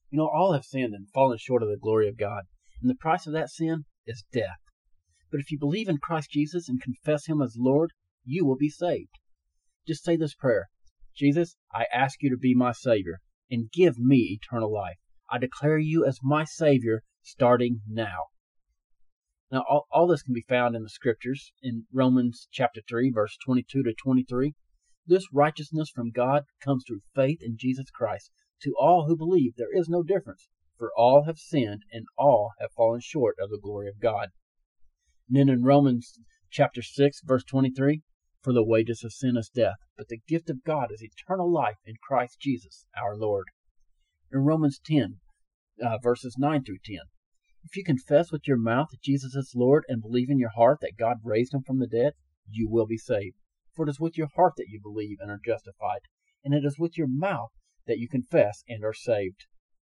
All have sinned and fallen short of the glory of God, and the price of that sin is death. But if you believe in Christ Jesus and confess Him as Lord, you will be saved. Just say this prayer: Jesus, I ask you to be my Savior and give me eternal life. I declare you as my Savior starting now. Now, all this can be found in the Scriptures in Romans chapter 3, verse 22 to 23. This righteousness from God comes through faith in Jesus Christ. To all who believe, there is no difference, for all have sinned and all have fallen short of the glory of God. And then in Romans chapter 6, verse 23, for the wages of sin is death, but the gift of God is eternal life in Christ Jesus our Lord. In Romans 10, verses 9 through 10, if you confess with your mouth that Jesus is Lord and believe in your heart that God raised Him from the dead, you will be saved. For it is with your heart that you believe and are justified, and it is with your mouth that you confess and are saved.